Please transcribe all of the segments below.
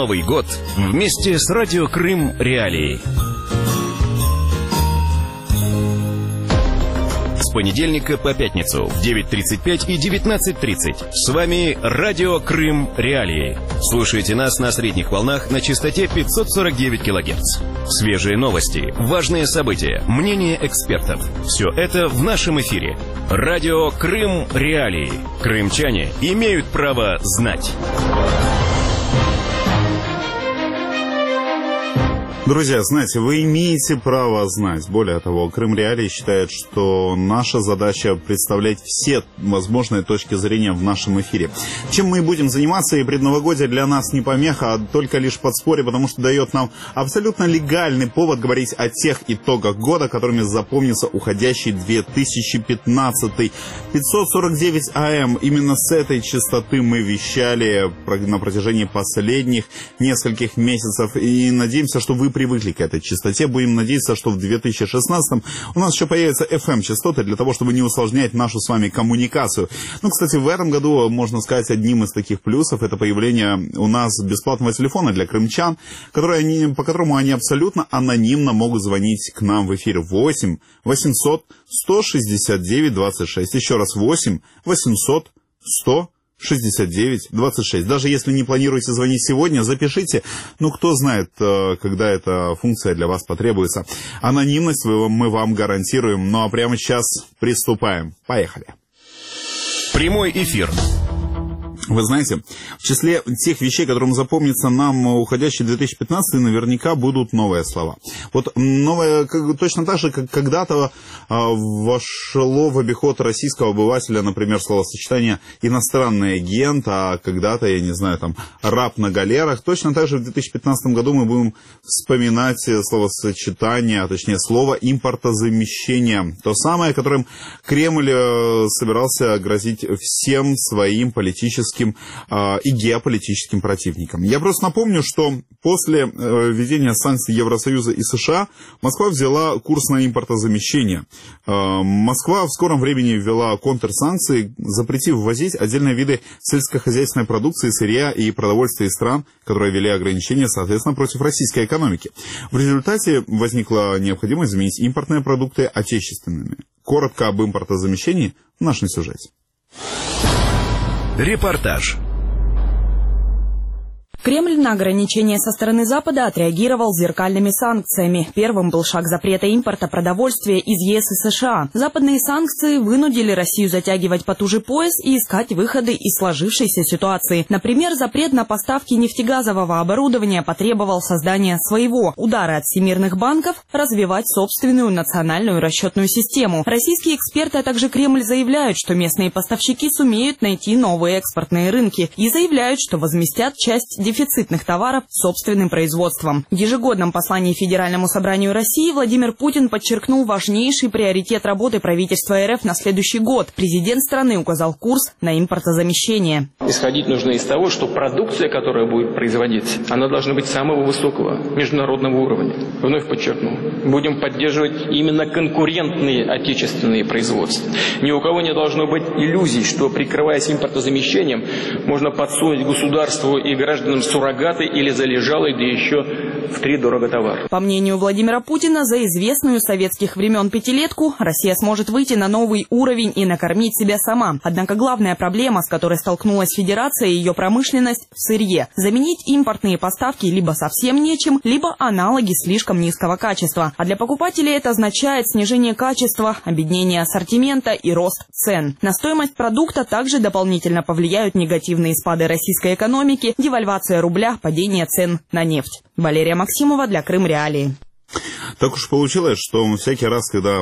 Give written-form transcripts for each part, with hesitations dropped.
Новый год вместе с Радио Крым Реалии. С понедельника по пятницу в 9:35 и 19:30. С вами Радио Крым Реалии. Слушайте нас на средних волнах на частоте 549 кГц. Свежие новости, важные события, мнения экспертов. Все это в нашем эфире. Радио Крым Реалии. Крымчане имеют право знать. Друзья, знаете, вы имеете право знать. Более того, Крым Реалии считает, что наша задача представлять все возможные точки зрения в нашем эфире. Чем мы и будем заниматься, и предновогодие для нас не помеха, а только лишь подспорье, потому что дает нам абсолютно легальный повод говорить о тех итогах года, которыми запомнится уходящий 2015. 549 АМ. Именно с этой частоты мы вещали на протяжении последних нескольких месяцев. И надеемся, что вы привыкли к этой частоте. Будем надеяться, что в 2016 у нас еще появятся FM-частоты для того, чтобы не усложнять нашу с вами коммуникацию. Ну, кстати, в этом году, можно сказать, одним из таких плюсов это появление у нас бесплатного телефона для крымчан, по которому они абсолютно анонимно могут звонить к нам в эфир. 8 800 169 26. Еще раз, 8 800 169-26. Даже если не планируете звонить сегодня, запишите. Ну, кто знает, когда эта функция для вас потребуется. Анонимность мы вам гарантируем. Ну, а прямо сейчас приступаем. Поехали. Прямой эфир. Вы знаете, в числе тех вещей, которым запомнится нам уходящий 2015, наверняка будут новые слова. Вот новое, точно так же, как когда-то вошло в обиход российского обывателя, например, словосочетание «иностранный агент», а когда-то, я не знаю, там, «раб на галерах». Точно так же в 2015 году мы будем вспоминать словосочетание, а точнее слово «импортозамещение». То самое, которым Кремль собирался грозить всем своим политическим и геополитическим противникам. Я просто напомню, что после введения санкций Евросоюза и США Москва взяла курс на импортозамещение. Москва в скором времени ввела контрсанкции, запретив ввозить отдельные виды сельскохозяйственной продукции, сырья и продовольствия из стран, которые ввели ограничения, соответственно, против российской экономики. В результате возникла необходимость заменить импортные продукты отечественными. Коротко об импортозамещении в нашем сюжете. Репортаж. Кремль на ограничения со стороны Запада отреагировал зеркальными санкциями. Первым был шаг запрета импорта продовольствия из ЕС и США. Западные санкции вынудили Россию затягивать потуже пояс и искать выходы из сложившейся ситуации. Например, запрет на поставки нефтегазового оборудования потребовал создания своего. Удары от всемирных банков – развивать собственную национальную расчетную систему. Российские эксперты, а также Кремль заявляют, что местные поставщики сумеют найти новые экспортные рынки и заявляют, что возместят часть дефицитных товаров собственным производством. В ежегодном послании Федеральному собранию России Владимир Путин подчеркнул важнейший приоритет работы правительства РФ на следующий год. Президент страны указал курс на импортозамещение. Исходить нужно из того, что продукция, которая будет производиться, она должна быть самого высокого международного уровня. Вновь подчеркну, будем поддерживать именно конкурентные отечественные производства. Ни у кого не должно быть иллюзий, что, прикрываясь импортозамещением, можно подсунуть государству и гражданам суррогаты или залежалый, да еще втридорого товар. По мнению Владимира Путина, за известную с советских времен пятилетку Россия сможет выйти на новый уровень и накормить себя сама. Однако главная проблема, с которой столкнулась Федерация и ее промышленность, в сырье. Заменить импортные поставки либо совсем нечем, либо аналоги слишком низкого качества. А для покупателей это означает снижение качества, обеднение ассортимента и рост цен. На стоимость продукта также дополнительно повлияют негативные спады российской экономики, девальвация рубля, падение цен на нефть. Валерия Максимова для Крым Реалии. Так уж получилось, что всякий раз, когда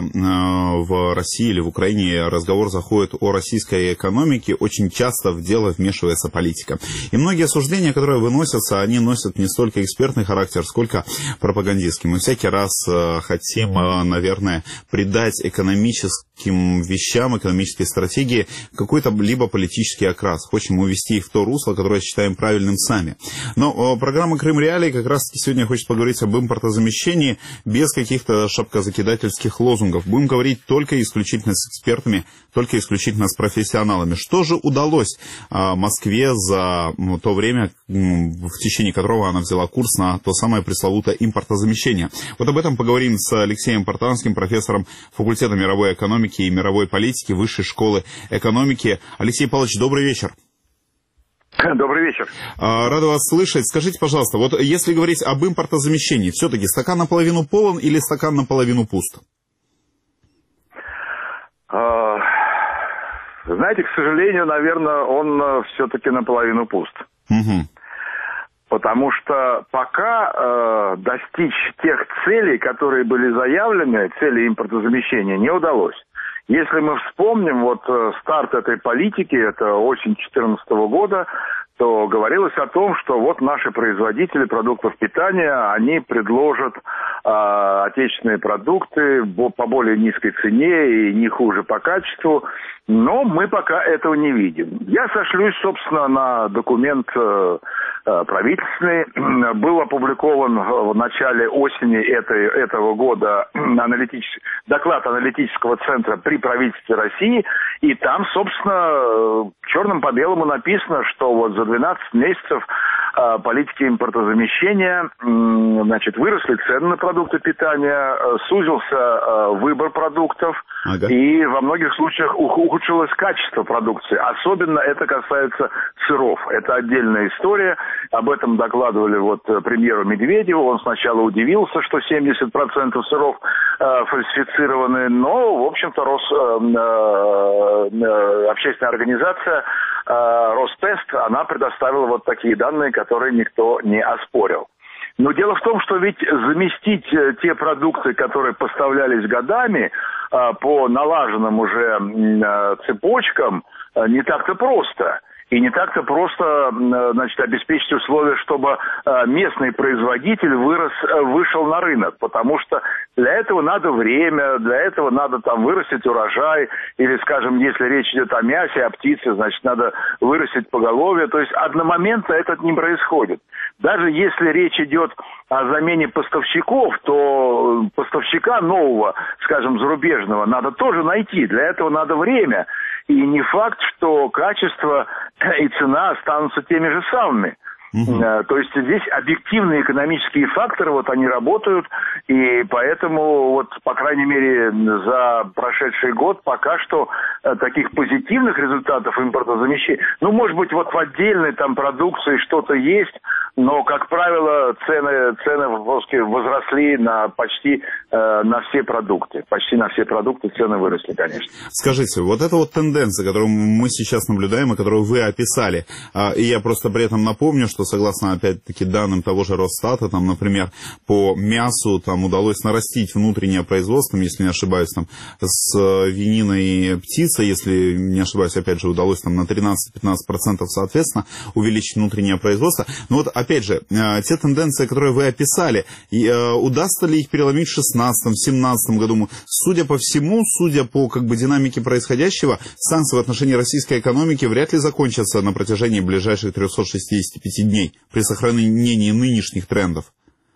в России или в Украине разговор заходит о российской экономике, очень часто в дело вмешивается политика. И многие осуждения, которые выносятся, они носят не столько экспертный характер, сколько пропагандистский. Мы всякий раз хотим, наверное, придать экономическим вещам, экономической стратегии какой-то либо политический окрас. Хотим увести их в то русло, которое считаем правильным сами. Но программа «Крым Реалии» как раз сегодня хочет поговорить об импортозамещении без без каких-то шапкозакидательских лозунгов. Будем говорить только исключительно с экспертами, только исключительно с профессионалами. Что же удалось Москве за то время, в течение которого она взяла курс на то самое пресловутое импортозамещение? Вот об этом поговорим с Алексеем Портанским, профессором факультета мировой экономики и мировой политики Высшей школы экономики. Алексей Павлович, добрый вечер. Добрый вечер. Рада вас слышать. Скажите, пожалуйста, вот если говорить об импортозамещении, все-таки стакан наполовину полон или стакан наполовину пуст? Знаете, к сожалению, наверное, он все-таки наполовину пуст. Угу. Потому что пока достичь тех целей, которые были заявлены, цели импортозамещения, не удалось. Если мы вспомним вот старт этой политики, это осень 2014 года, то говорилось о том, что вот наши производители продуктов питания, они предложат отечественные продукты по более низкой цене и не хуже по качеству, но мы пока этого не видим. Я сошлюсь, собственно, на документ правительственный. Был опубликован в начале осени этого года доклад аналитического центра при правительстве России, и там, собственно, черным по белому написано, что вот за 12 месяцев политики импортозамещения, значит, выросли цены на продукты питания, сузился выбор продуктов, и во многих случаях ухудшилось качество продукции. Особенно это касается сыров. Это отдельная история. Об этом докладывали вот премьеру Медведеву. Он сначала удивился, что 70% сыров фальсифицированы, но, в общем-то, общественная организация Ростест, она предоставила вот такие данные, которые никто не оспорил. Но дело в том, что ведь заместить те продукты, которые поставлялись годами по налаженным уже цепочкам, не так-то просто. И не так-то просто, значит, обеспечить условия, чтобы местный производитель вышел на рынок, потому что для этого надо время, для этого надо там вырастить урожай, или, скажем, если речь идет о мясе, о птице, значит, надо вырастить поголовье, то есть одномоментно это не происходит. Даже если речь идет о замене поставщиков, то поставщика нового, скажем, зарубежного, надо тоже найти, для этого надо время. И не факт, что качество и цена останутся теми же самыми. То есть здесь объективные экономические факторы, вот они работают, и поэтому, вот, по крайней мере, за прошедший год пока что таких позитивных результатов импортозамещения, ну, может быть, вот в отдельной там продукции что-то есть, но, как правило, цены возросли почти на все продукты. Почти на все продукты цены выросли, конечно. Скажите, вот эта вот тенденция, которую мы сейчас наблюдаем и которую вы описали, и я просто при этом напомню, что согласно, опять-таки, данным того же Росстата, там, например, по мясу там удалось нарастить внутреннее производство, если не ошибаюсь, там, свинина и птица, если не ошибаюсь, опять же, удалось там на 13-15% соответственно увеличить внутреннее производство. Но вот, опять же, те тенденции, которые вы описали, удастся ли их переломить в 2016-2017 году? Судя по всему, судя по как бы динамике происходящего, санкции в отношении российской экономики вряд ли закончатся на протяжении ближайших 365 дней при сохранении нынешних трендов.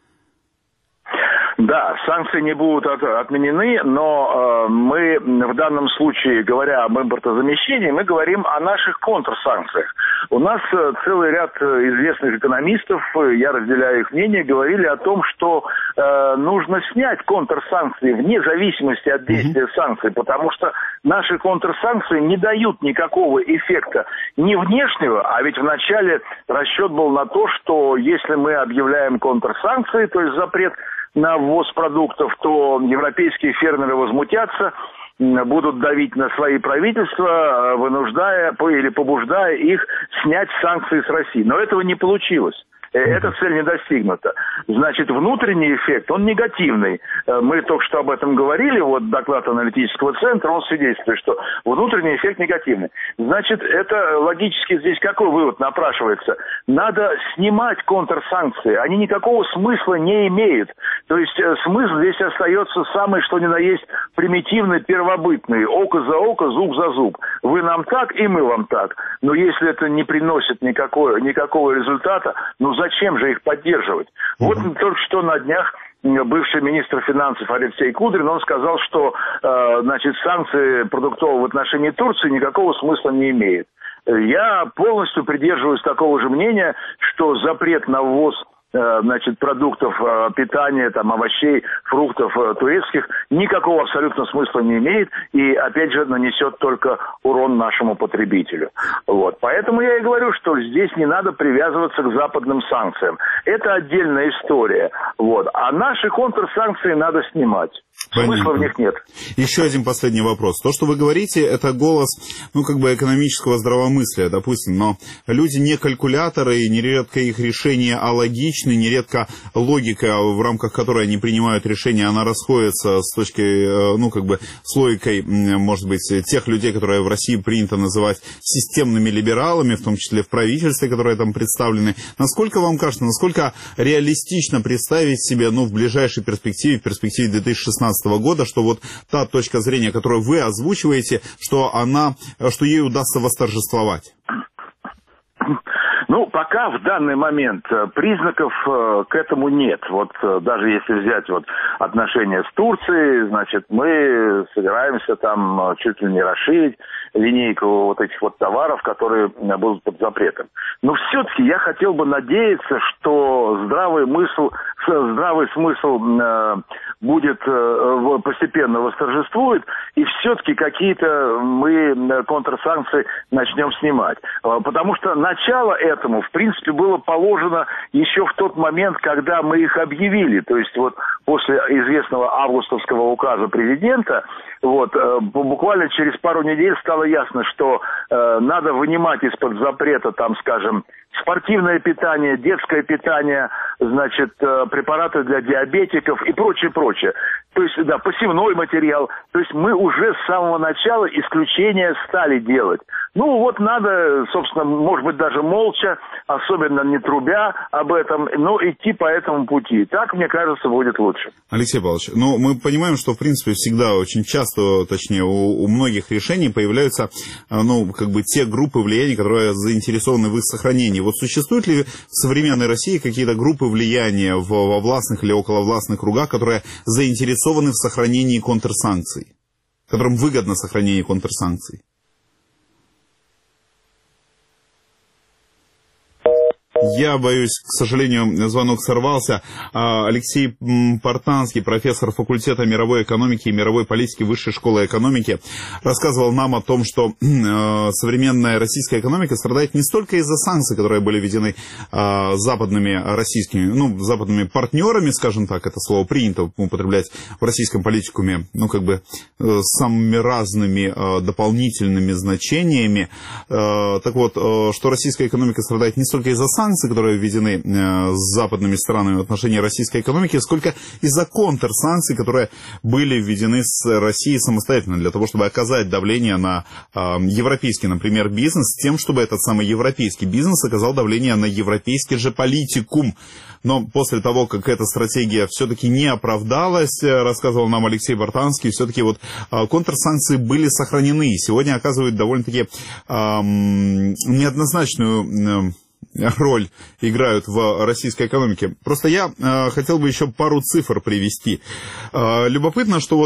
Да, санкции не будут отменены, но мы в данном случае, говоря об импортозамещении, мы говорим о наших контрсанкциях. У нас целый ряд известных экономистов, я разделяю их мнение, говорили о том, что нужно снять контрсанкции вне зависимости от действия санкций, потому что наши контрсанкции не дают никакого эффекта ни внешнего, а ведь вначале расчет был на то, что если мы объявляем контрсанкции, то есть запрет на ввоз продуктов, то европейские фермеры возмутятся, будут давить на свои правительства, вынуждая или побуждая их снять санкции с России. Но этого не получилось. Эта цель не достигнута. Значит, внутренний эффект, он негативный. Мы только что об этом говорили, вот доклад аналитического центра, он свидетельствует, что внутренний эффект негативный. Значит, это логически здесь какой вывод напрашивается? Надо снимать контрсанкции, они никакого смысла не имеют. То есть смысл здесь остается самый, что ни на есть, примитивный, первобытный. Око за око, зуб за зуб. Вы нам так, и мы вам так. Но если это не приносит никакого результата, ну зачем же их поддерживать? Вот только что на днях бывший министр финансов Алексей Кудрин, он сказал, что санкции продуктовые в отношении Турции никакого смысла не имеют. Я полностью придерживаюсь такого же мнения, что запрет на ввоз продуктов питания, овощей, фруктов турецких никакого абсолютно смысла не имеет и, опять же, нанесет только урон нашему потребителю. Вот. Поэтому я и говорю, что здесь не надо привязываться к западным санкциям. Это отдельная история. Вот. А наши контрсанкции надо снимать. Смысла в них нет. Еще один последний вопрос. То, что вы говорите, это голос, экономического здравомыслия, допустим, но люди не калькуляторы, и нередко их решения алогичны, нередко логика, в рамках которой они принимают решения, она расходится с с логикой, может быть, тех людей, которые в России принято называть системными либералами, в том числе в правительстве, которые там представлены. Насколько вам кажется, насколько реалистично представить себе, в ближайшей перспективе, в перспективе 2016 года, что вот та точка зрения, которую вы озвучиваете, что ей удастся восторжествовать? Пока в данный момент признаков к этому нет. Вот даже если взять отношения с Турцией, мы собираемся там чуть ли не расширить линейку этих товаров, которые будут под запретом. Но все-таки я хотел бы надеяться, что здравый смысл будет постепенно восторжествует, и все-таки какие-то мы контрсанкции начнем снимать. Потому что начало этому, в принципе, было положено еще в тот момент, когда мы их объявили. То есть после известного августовского указа президента, буквально через пару недель стало ясно, что надо вынимать из-под запрета, спортивное питание, детское питание, препараты для диабетиков и прочее. То есть, посевной материал. То есть мы уже с самого начала исключения стали делать. Надо, собственно, может быть, даже молча, особенно не трубя об этом, но идти по этому пути. Так, мне кажется, будет лучше. Алексей Павлович, мы понимаем, что, в принципе, всегда очень часто, точнее, у многих решений появляются, те группы влияния, которые заинтересованы в их сохранении. Вот существуют ли в современной России какие-то группы влияния во властных или околовластных кругах, которые заинтересованы в сохранении контрсанкций, которым выгодно сохранение контрсанкций? Я боюсь, к сожалению, звонок сорвался. Алексей Портанский, профессор факультета мировой экономики и мировой политики Высшей школы экономики, рассказывал нам о том, что современная российская экономика страдает не столько из-за санкций, которые были введены западными партнерами, скажем так, это слово принято употреблять в российском политикуме, с самыми разными дополнительными значениями. Так вот, что российская экономика страдает не столько из-за санкций, которые введены западными странами в отношении российской экономики, сколько из-за контрсанкций, которые были введены с Россией самостоятельно, для того, чтобы оказать давление на европейский, например, бизнес, с тем, чтобы этот самый европейский бизнес оказал давление на европейский же политикум. Но после того, как эта стратегия все-таки не оправдалась, рассказывал нам Алексей Портанский, все-таки контрсанкции были сохранены и сегодня оказывают довольно-таки неоднозначную роль играют в российской экономике. Просто я хотел бы еще пару цифр привести. Любопытно, что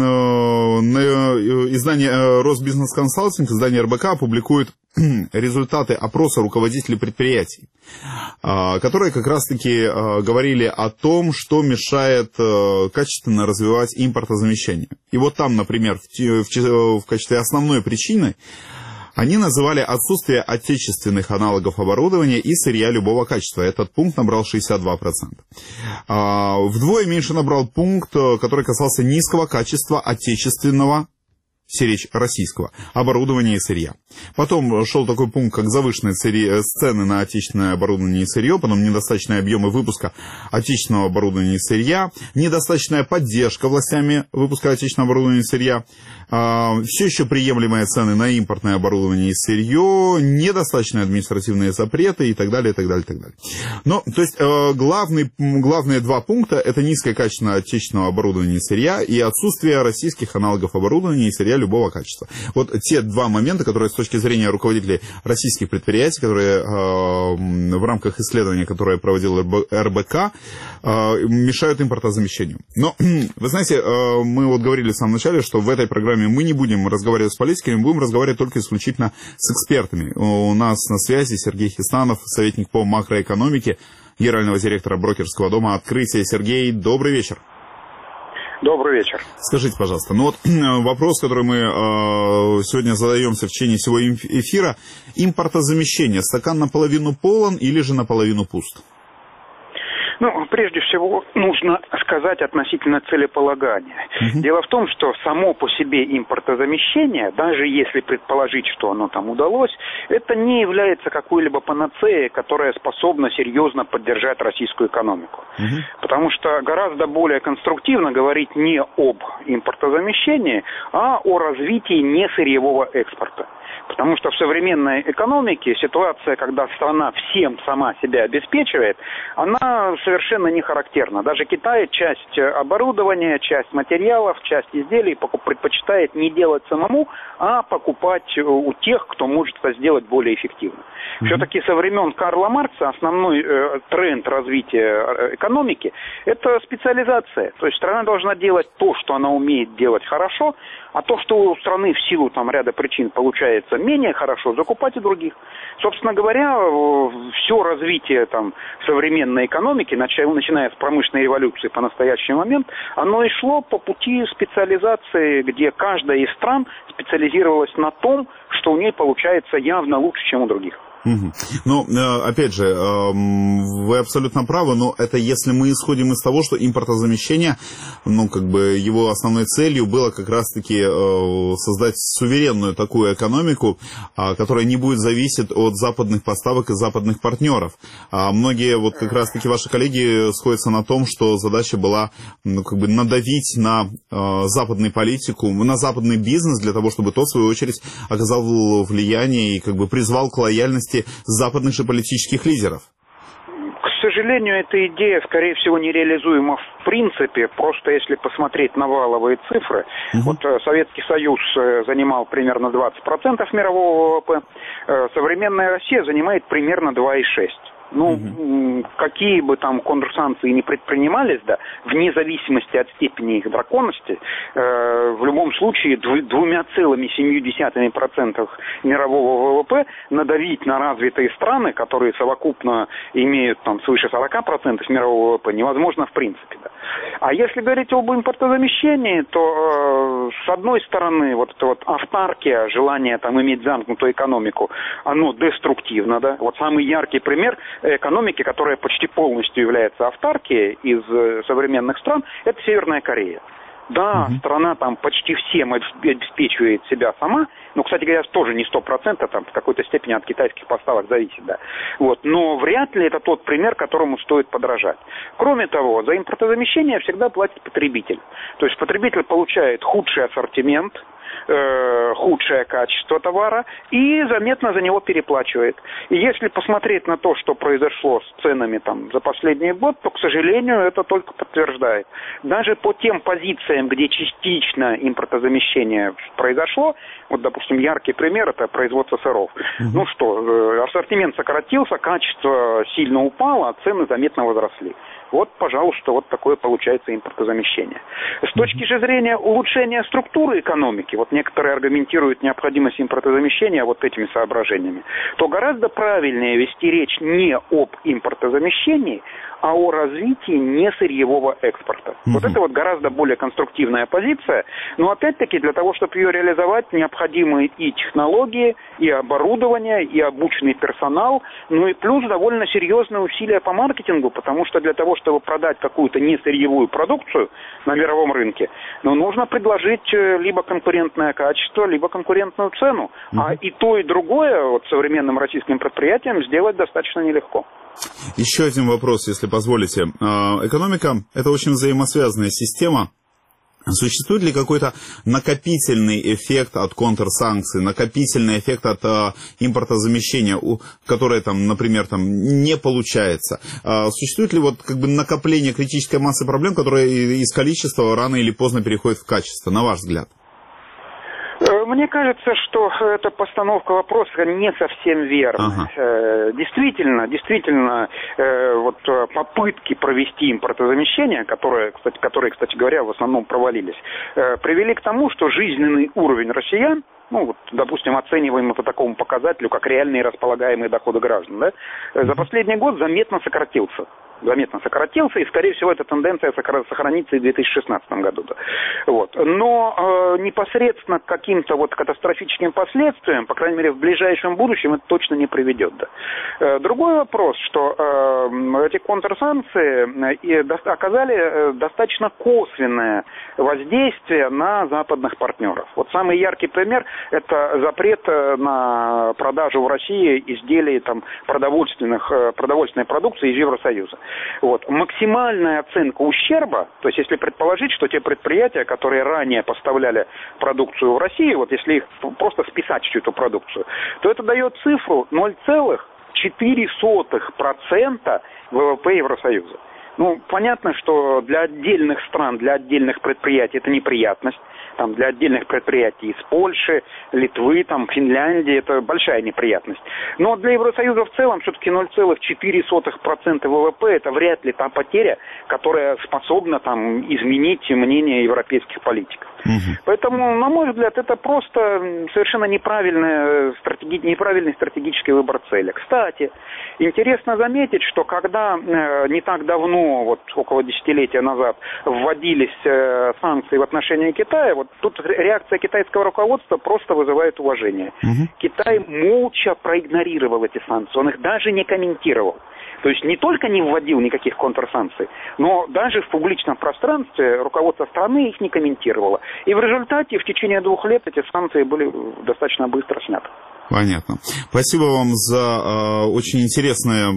издание Росбизнес-консалтинг, издание РБК публикует результаты опроса руководителей предприятий, которые как раз-таки говорили о том, что мешает качественно развивать импортозамещение. И там, например, в качестве основной причины они называли отсутствие отечественных аналогов оборудования и сырья любого качества. Этот пункт набрал 62%. Вдвое меньше набрал пункт, который касался низкого качества отечественного, речь российского, оборудования и сырья. Потом шел такой пункт, как завышенные цены на отечественное оборудование и сырье, потом недостаточные объемы выпуска отечественного оборудования и сырья, недостаточная поддержка властями выпуска отечественного оборудования и сырья, все еще приемлемые цены на импортное оборудование и сырье, недостаточные административные запреты и так далее, и так далее, и так далее. То есть главные два пункта — это низкое качество отечественного оборудования и сырья и отсутствие российских аналогов оборудования и сырья любого качества. Вот те два момента, которые с точки зрения руководителей российских предприятий, которые в рамках исследования, которое проводил РБК, мешают импортозамещению. Но, вы знаете, мы вот говорили в самом начале, что в этой программе мы не будем разговаривать с политиками, будем разговаривать только исключительно с экспертами. У нас на связи Сергей Хистанов, советник по макроэкономике, генерального директора брокерского дома «Открытие». Сергей, добрый вечер. Добрый вечер. Скажите, пожалуйста, ну вот вопрос, который мы сегодня задаемся в течение всего эфира. Импортозамещение. Стакан наполовину полон или же наполовину пуст? Ну, прежде всего, нужно сказать относительно целеполагания. Дело в том, что само по себе импортозамещение, даже если предположить, что оно там удалось, это не является какой-либо панацеей, которая способна серьезно поддержать российскую экономику. Потому что гораздо более конструктивно говорить не об импортозамещении, а о развитии несырьевого экспорта. Потому что в современной экономике ситуация, когда страна всем сама себя обеспечивает, она совершенно не характерна. Даже Китай часть оборудования, часть материалов, часть изделий предпочитает не делать самому, а покупать у тех, кто может это сделать более эффективно. Все-таки со времен Карла Маркса основной тренд развития экономики – это специализация. То есть страна должна делать то, что она умеет делать хорошо, а то, что у страны в силу там ряда причин получается менее хорошо, закупать у других. Собственно говоря, все развитие там современной экономики, начиная с промышленной революции по настоящий момент, оно и шло по пути специализации, где каждая из стран специализировалась на том, что у ней получается явно лучше, чем у других. Ну, опять же, вы абсолютно правы, но это если мы исходим из того, что импортозамещение, ну, как бы его основной целью было как раз-таки создать суверенную такую экономику, которая не будет зависеть от западных поставок и западных партнеров. Многие, вот как раз-таки ваши коллеги сходятся на том, что задача была, ну, как бы надавить на западную политику, на западный бизнес, для того, чтобы тот, в свою очередь, оказал влияние и как бы призвал к лояльности западных же политических лидеров. К сожалению, эта идея, скорее всего, нереализуема в принципе. Просто если посмотреть на валовые цифры, вот Советский Союз занимал примерно 20% мирового ВВП, современная Россия занимает примерно 2,6%. Ну, какие бы там контрсанкции ни предпринимались, да, вне зависимости от степени их драконовности, в любом случае 2,7% мирового ВВП надавить на развитые страны, которые совокупно имеют там свыше 40% мирового ВВП, невозможно в принципе. Да. А если говорить об импортозамещении, то с одной стороны вот эта вот автаркия, желание там иметь замкнутую экономику, оно деструктивно, да. Вот самый яркий пример экономики, которая почти полностью является автаркией из современных стран, это Северная Корея. Да, страна там почти всем обеспечивает себя сама, но, кстати говоря, тоже не 100%, там в какой-то степени от китайских поставок зависит, да. Вот, но вряд ли это тот пример, которому стоит подражать. Кроме того, за импортозамещение всегда платит потребитель. То есть потребитель получает худший ассортимент, худшее качество товара и заметно за него переплачивает. И если посмотреть на то, что произошло с ценами там за последний год, то, к сожалению, это только подтверждает. Даже по тем позициям, где частично импортозамещение произошло, вот, допустим, яркий пример – это производство сыров. Ну что, ассортимент сократился, качество сильно упало, а цены заметно возросли. Вот, пожалуйста, вот такое получается импортозамещение. С точки же зрения улучшения структуры экономики, вот некоторые аргументируют необходимость импортозамещения вот этими соображениями, то гораздо правильнее вести речь не об импортозамещении, а о развитии несырьевого экспорта. Вот это вот гораздо более конструктивная позиция, но опять-таки для того, чтобы ее реализовать, необходимы и технологии, и оборудование, и обученный персонал, ну и плюс довольно серьезные усилия по маркетингу, потому что для того, чтобы продать какую-то несырьевую продукцию на мировом рынке, ну, нужно предложить либо конкурентное качество, либо конкурентную цену. А и то, и другое вот современным российским предприятиям сделать достаточно нелегко. Еще один вопрос, если позволите. Экономика – это очень взаимосвязанная система. Существует ли какой-то накопительный эффект от контрсанкций, накопительный эффект от импортозамещения, которое, там, например, там, не получается? Существует ли вот как бы накопление критической массы проблем, которые из количества рано или поздно переходят в качество, на ваш взгляд? Мне кажется, что эта постановка вопроса не совсем верна. Действительно, вот попытки провести импортозамещение, которые, кстати говоря, в основном провалились, привели к тому, что жизненный уровень россиян, ну, вот, допустим, оцениваем по такому показателю, как реальные располагаемые доходы граждан, да, за последний год заметно сократился, и, скорее всего, эта тенденция сохранится и в 2016 году. Да. Вот. Но непосредственно к каким-то вот катастрофическим последствиям, по крайней мере, в ближайшем будущем это точно не приведет. Да. Другой вопрос, что эти контрсанкции оказали достаточно косвенное воздействие на западных партнеров. Вот самый яркий пример – это запрет на продажу в России изделий там, продовольственной продукции из Евросоюза. Вот. Максимальная оценка ущерба, то есть если предположить, что те предприятия, которые ранее поставляли продукцию в Россию, вот если их просто списать всю эту продукцию, то это дает цифру 0,04% ВВП Евросоюза. Ну, понятно, что для отдельных стран, для отдельных предприятий это неприятность. Там, для отдельных предприятий из Польши, Литвы, там, Финляндии это большая неприятность. Но для Евросоюза в целом все-таки 0,04% ВВП это вряд ли та потеря, которая способна там, изменить мнение европейских политиков. Поэтому, на мой взгляд, это просто совершенно неправильный стратегический выбор цели. Кстати, интересно заметить, что когда не так давно, вот около десятилетия назад, вводились санкции в отношении Китая, вот тут реакция китайского руководства просто вызывает уважение. Китай молча проигнорировал эти санкции, он их даже не комментировал. То есть не только не вводил никаких контрсанкций, но даже в публичном пространстве руководство страны их не комментировало. И в результате в течение 2 лет эти санкции были достаточно быстро сняты. Понятно. Спасибо вам за очень интересный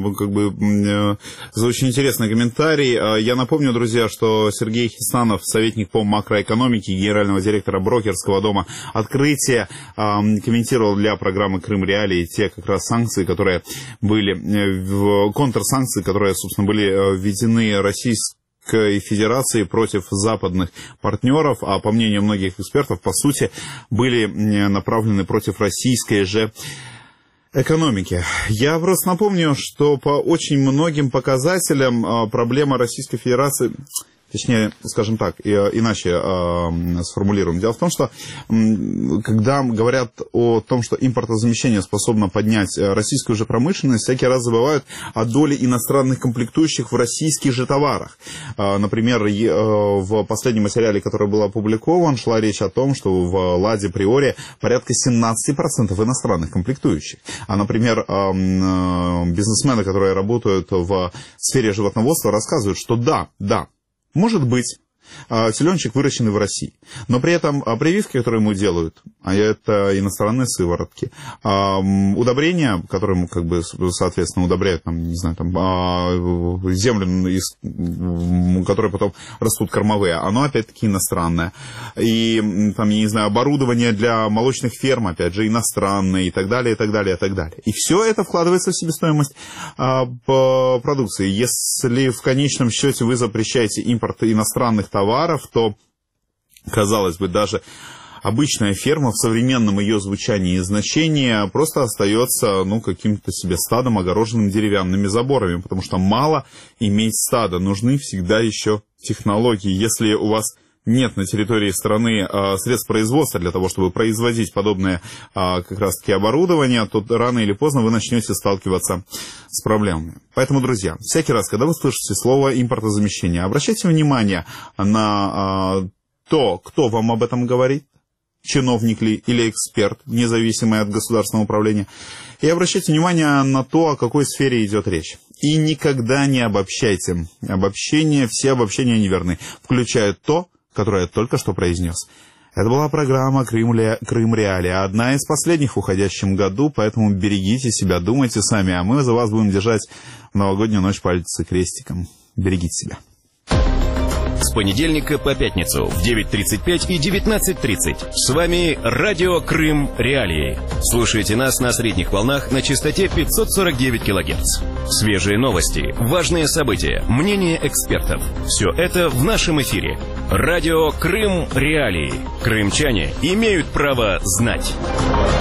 комментарий. Я напомню, друзья, что Сергей Хистанов, советник по макроэкономике, генерального директора брокерского дома «Открытие», комментировал для программы «Крым Реалии» те как раз санкции, которые были, контрсанкции, которые, собственно, были введены Российской Федерации против западных партнеров, а по мнению многих экспертов, по сути, были направлены против российской же экономики. Я просто напомню, что по очень многим показателям проблема Российской Федерации... Точнее, скажем так, иначе сформулируем. Дело в том, что когда говорят о том, что импортозамещение способно поднять российскую же промышленность, всякий раз забывают о доле иностранных комплектующих в российских же товарах. Например, в последнем материале, который был опубликован, шла речь о том, что в «Ладе Приоре» порядка 17% иностранных комплектующих. А, например, бизнесмены, которые работают в сфере животноводства, рассказывают, что да, может быть, теленочек выращенный в России, но при этом прививки, которые ему делают, а это иностранные сыворотки, удобрения, которые ему, соответственно, удобряют, землю, из которой потом растут кормовые, оно, опять-таки, иностранное. И, оборудование для молочных ферм, опять же, иностранное, и так далее, и так далее, и так далее. И все это вкладывается в себестоимость продукции. Если в конечном счете вы запрещаете импорт иностранных товаров, то, казалось бы, даже обычная ферма в современном ее звучании и значении просто остается, каким-то себе стадом, огороженным деревянными заборами, потому что мало иметь стада, нужны всегда еще технологии. Если у вас нет на территории страны средств производства для того, чтобы производить подобное как раз-таки оборудование, то рано или поздно вы начнете сталкиваться с проблемами. Поэтому, друзья, всякий раз, когда вы слышите слово импортозамещение, обращайте внимание на то, кто вам об этом говорит, чиновник ли или эксперт, независимый от государственного управления, и обращайте внимание на то, о какой сфере идет речь. И никогда не обобщайте. Все обобщения неверны, включая то, которое я только что произнес. Это была программа «Крым Реалии», одна из последних в уходящем году, поэтому берегите себя, думайте сами, а мы за вас будем держать в новогоднюю ночь пальцы крестиком. Берегите себя. С понедельника по пятницу в 9:35 и 19:30. С вами Радио Крым Реалии. Слушайте нас на средних волнах на частоте 549 кГц. Свежие новости, важные события, мнения экспертов. Все это в нашем эфире. Радио Крым Реалии. Крымчане имеют право знать.